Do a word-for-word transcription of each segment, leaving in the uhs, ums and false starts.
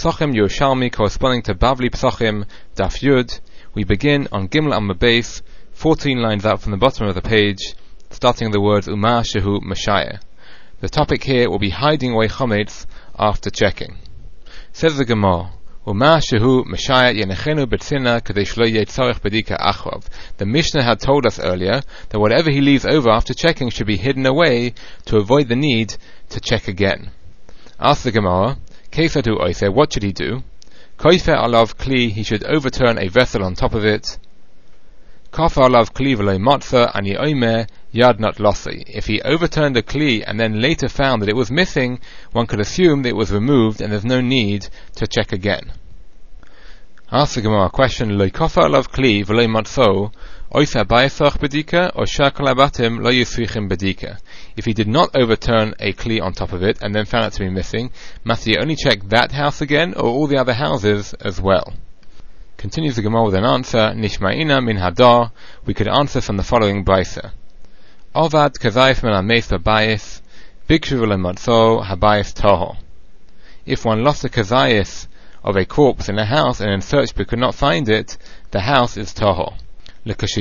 Pesachim Yerushalmi corresponding to Bavli Pesachim Daf Yud. We begin on Gimel Amud Beis, fourteen lines up from the bottom of the page, starting the words Uma Shehu Mashaya. The topic here will be hiding away chometz after checking. Says the Gemara, Uma Shehu Mashaya Yenechenu Betzina Kadesh Lo Yeh Tzarech Bedika Achrav. The Mishnah had told us earlier that whatever he leaves over after checking should be hidden away to avoid the need to check again. Ask the Gemara, Keifatu Oise, what should he do? Koifer alav kli, he should overturn a vessel on top of it. Kafa alav kli v'lo matza ani oimer yad not losi. If he overturned a kli and then later found that it was missing, one could assume that it was removed and there's no need to check again. Ask the Gemara a question, Lo kafa alav kli v'lo matzo oisa ba'esach bedika or shakal abatim lo yisrichim bedika. If he did not overturn a kli on top of it and then found it to be missing, must he only check that house again or all the other houses as well? Continues the Gemara with an answer, Nishma'ina min hadar, we could answer from the following brisa. Ovad kazayif min ha-meis b'bayis, bikshu v'lematzo habayis toho. If one lost a kazayis of a corpse in a house and in search but could not find it, the house is toho. But if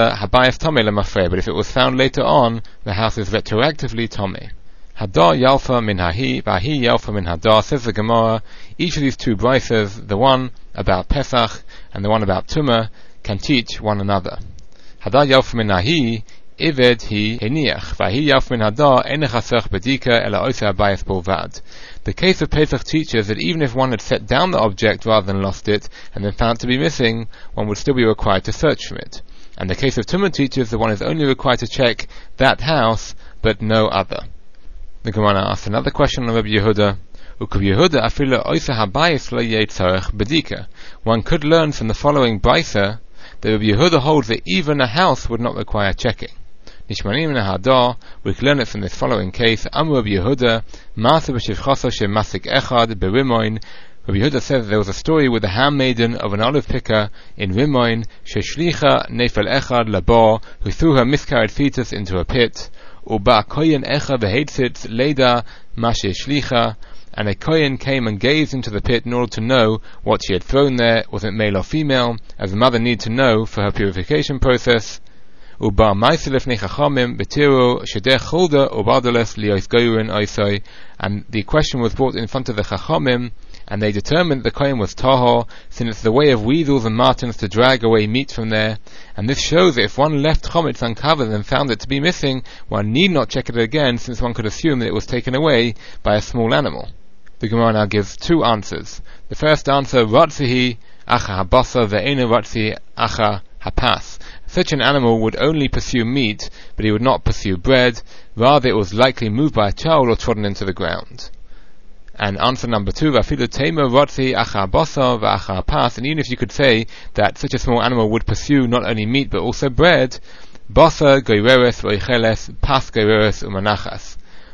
it was found later on, the house is retroactively tomei. Hadar yalfa min hahi, vahi yalfa min hadar, says the Gemara. Each of these two brises, the one about Pesach and the one about Tumah, can teach one another. Hadar yalfa min hahi, ived hi heniach, vahi yalfa min hadar, enech asech bedika ela oise abayis bolvad. The case of Pesach teaches that even if one had set down the object rather than lost it, and then found it to be missing, one would still be required to search for it. And the case of Tumah teaches that one is only required to check that house, but no other. The Gemara asks another question of Rabbi Yehuda. Yehuda afilu oisa habayis lo yeh tzarech bedika. One could learn from the following brisa that Rabbi Yehuda holds that even a house would not require checking. Nishmanim nahadar, we can learn it from this following case. Amru Rabbi Yehuda, Ma'aseh b'shivchaso shemasik echad berimoin. Rabbi Yehuda says there was a story with the handmaiden of an olive picker in Rimoin, sheshlicha nefel echad labo, who threw her miscarried fetus into a pit. Uba koyen echad v'heitzitz leda mashe shlicha, and a kohen came and gazed into the pit in order to know what she had thrown there, was it male or female, as the mother needed to know for her purification process. Uba ma'asilef nechachamim betiru shedech chulda ubadoles lios goyurin oisoi, and the question was brought in front of the chachamim, and they determined the kohen was tahor, since it's the way of weasels and martens to drag away meat from there, and this shows that if one left chometz uncovered and found it to be missing, one need not check it again, since one could assume that it was taken away by a small animal. The Gemara now gives two answers. The first answer, Ratzihi acha habasa ve'ena ratzi acha hapas. Such an animal would only pursue meat, but he would not pursue bread, rather it was likely moved by a child or trodden into the ground. And answer number two, Vafilu tema ratzi acha habasa ve'acha hapas, and even if you could say that such a small animal would pursue not only meat but also bread, basa goireres v'oicheles pas goireres umanachas.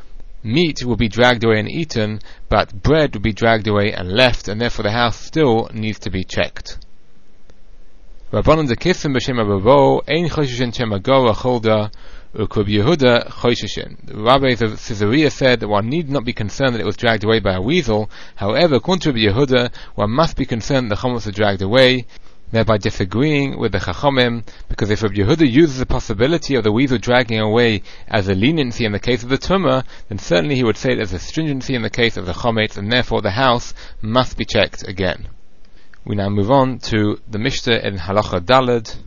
Meat will be dragged away and eaten, but bread will be dragged away and left, and therefore the house still needs to be checked. Rabbanon de Kissim b'shem Rabbo ein choshishin shem agora cholda ukub Yehuda choshishin. The rabbis of Caesarea said that one need not be concerned that it was dragged away by a weasel. However, according to Rabbi Yehuda, one must be concerned that the chometz was dragged away, thereby disagreeing with the Chachamim, because if Rabbi Yehuda uses the possibility of the weasel dragging away as a leniency in the case of the Tumah, then certainly he would say it as a stringency in the case of the chometz, and therefore the house must be checked again. We now move on to the Mishnah in Halacha Daled,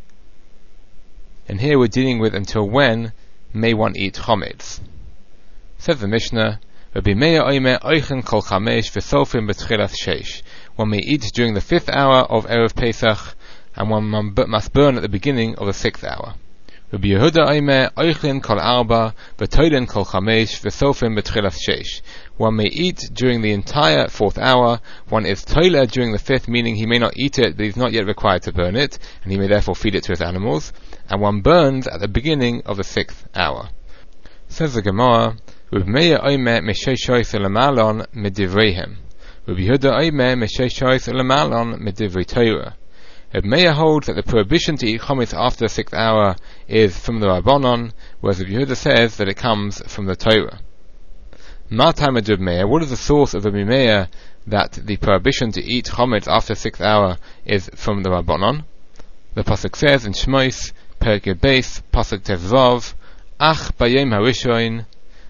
and here we're dealing with until when may one eat chometz. Says the Mishnah, Rabbi Meir oimer oichen kol chamesh v'sofim b'tchilas sheish. One may eat during the fifth hour of Erev Pesach, and one must burn at the beginning of the sixth hour. Rabbi Yehuda oimer oichen kol arba v'toilen kol chamesh v'sofim b'tchilas sheish. One may eat during the entire fourth hour. One is toiler during the fifth, meaning he may not eat it, but he's not yet required to burn it, and he may therefore feed it to his animals. And one burns at the beginning of the sixth hour. Says the Gemara, Rabbi Meir oimer mesheishois lemalon medivreihem. Rabbi Yehuda oimer mesheishois lemalon medivrei Torah. Rabbi Meir holds that the prohibition to eat chometz after the sixth hour is from the Rabbanon, whereas Rabbi Yehuda says that it comes from the Torah. Ma time of Rabbi Meir, what is the source of Rabbi Meir that the prohibition to eat chometz after the sixth hour is from the Rabbanon. The pasuk says in Shmos, Perek Yud Beis, pasuk Tezvav, Ach bayom harishon,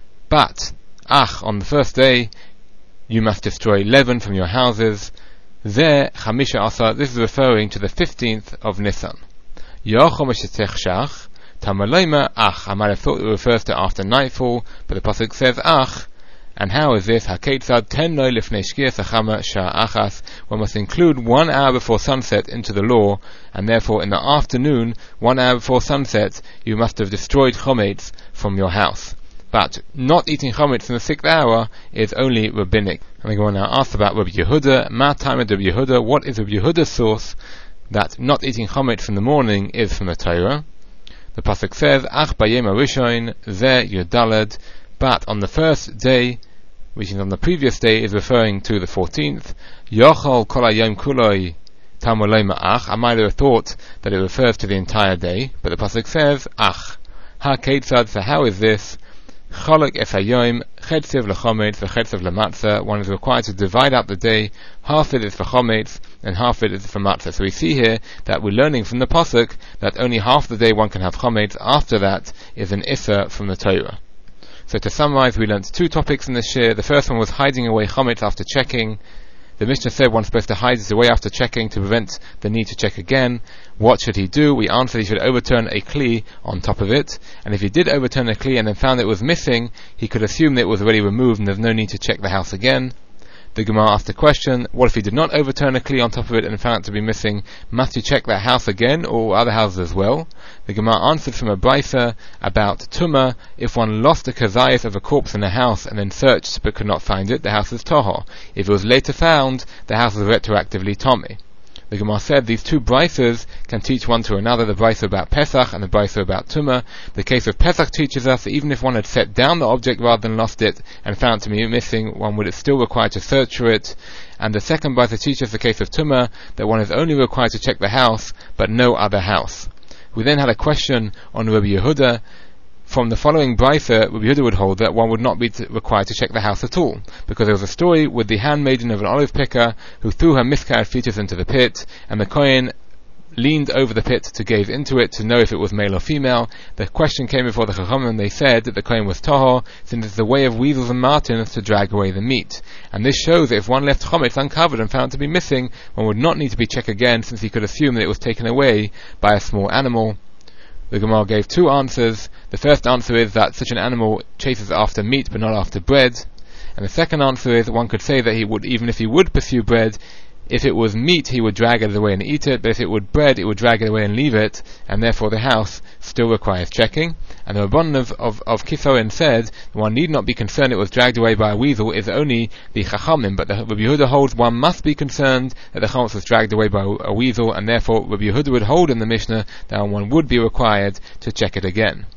but Ach, on the first day, you must destroy leaven from your houses. There, Chamisha Asar, this is referring to the fifteenth of Nisan. Yochom Eshetech Shach, Tamalema Ach, I might have thought it refers to after nightfall, but the pasuk says Ach. And how is this? Haketzad ten lo lifnei shkias achama shah achas. One must include one hour before sunset into the law, and therefore in the afternoon, one hour before sunset, you must have destroyed chometz from your house. But not eating chometz in the sixth hour is only rabbinic. And we go on now ask about Rabbi Yehuda. Ma time of Rabbi Yehuda. What is Rabbi Yehuda's source that not eating chometz in the morning is from the Torah? The pasuk says, Ach bayom harishon zeh yudaled. But on the first day, which is on the previous day, is referring to the fourteenth. Yochol kol hayom kuloi tamolei ma'ach. I might have thought that it refers to the entire day, but the pasuk says ach. Ha ketzad. So how is this? Cholok es hayom chetziv lechometz v'chetziv lematzah. One is required to divide up the day. Half it is for chometz and half it is for matzah. So we see here that we're learning from the pasuk that only half the day one can have chometz. After that is an issa from the Torah. So to summarize, we learnt two topics in this shir. The first one was hiding away chometz after checking. The Mishnah said one's supposed to hide it away after checking to prevent the need to check again. What should he do? We answered he should overturn a kli on top of it. And if he did overturn a kli and then found it was missing, he could assume that it was already removed and there's no need to check the house again. The Gemara asked the question, what if he did not overturn a kli on top of it and found it to be missing? Must you check that house again or other houses as well? The Gemara answered from a brisa about tumah. If one lost a kazayas of a corpse in a house and then searched but could not find it, the house is toho. If it was later found, the house is retroactively tomei. The Gemara said these two brisas can teach one to another, the brisa about Pesach and the brisa about Tumah. The case of Pesach teaches us that even if one had set down the object rather than lost it and found it to be missing, one would still required to search for it. And the second brisa teaches the case of Tumah, that one is only required to check the house, but no other house. We then had a question on Rabbi Yehuda. From the following brisa, Rabbi Yehuda would hold that one would not be t- required to check the house at all, because there was a story with the handmaiden of an olive picker who threw her miscarried fetus into the pit, and the Kohen leaned over the pit to gaze into it to know if it was male or female. The question came before the Chachamim, and they said that the Kohen was tahor, since it's the way of weasels and martins to drag away the meat. And this shows that if one left chometz uncovered and found to be missing, one would not need to be checked again, since he could assume that it was taken away by a small animal. The Gemara gave two answers. The first answer is that such an animal chases after meat but not after bread. And the second answer is that one could say that he would, even if he would pursue bread, if it was meat he would drag it away and eat it, but if it would bread it would drag it away and leave it, and therefore the house still requires checking. And the Rabbanan of, of, of Kisoin said one need not be concerned it was dragged away by a weasel, is only the Chachamim, but the Rabbi Yehuda holds one must be concerned that the chametz was dragged away by a, a weasel, and therefore Rabbi Yehuda would hold in the Mishnah that one would be required to check it again.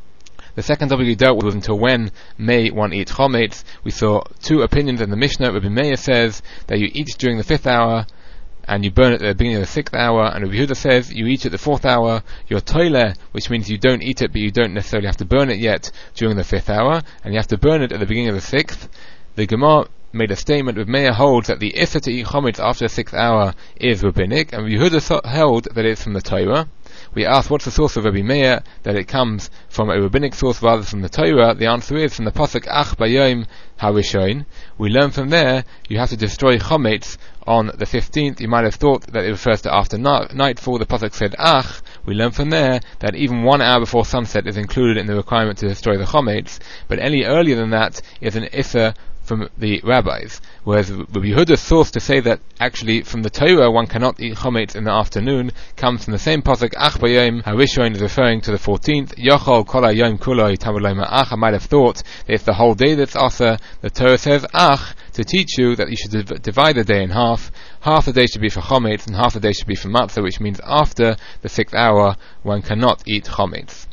The second topic we dealt with was until when may one eat chometz. We saw two opinions in the Mishnah. Rabbi Meir says that you eat during the fifth hour and you burn it at the beginning of the sixth hour, and Rabbi Yehuda says you eat it at the fourth hour. You're toile, which means you don't eat it but you don't necessarily have to burn it yet during the fifth hour, and you have to burn it at the beginning of the sixth. The Gemara made a statement. Rabbi Meir holds that the issa to eat chometz after the sixth hour is rabbinic, and Rabbi Yehuda held that it's from the Torah. We asked what's the source of Rabbi Meir, that it comes from a rabbinic source rather than from the Torah. The answer is from the pasuk Ach bayom harishon. We learn from there you have to destroy chometz on the fifteenth. You might have thought that it refers to after na- nightfall. The pasuk said Ach. We learn from there that even one hour before sunset is included in the requirement to destroy the chometz, but any earlier than that is an issa from the rabbis. Whereas Rabbi Yehuda's source to say that actually from the Torah one cannot eat chometz in the afternoon comes from the same pasuk Ach bayom harishon, is referring to the fourteenth. Yochol kol hayom kuloi tamolei ma'ach. I might have thought that it's the whole day that's asa. The Torah says Ach to teach you that you should div- divide the day in half. Half the day should be for chometz and half the day should be for matzah, which means after the sixth hour one cannot eat chometz.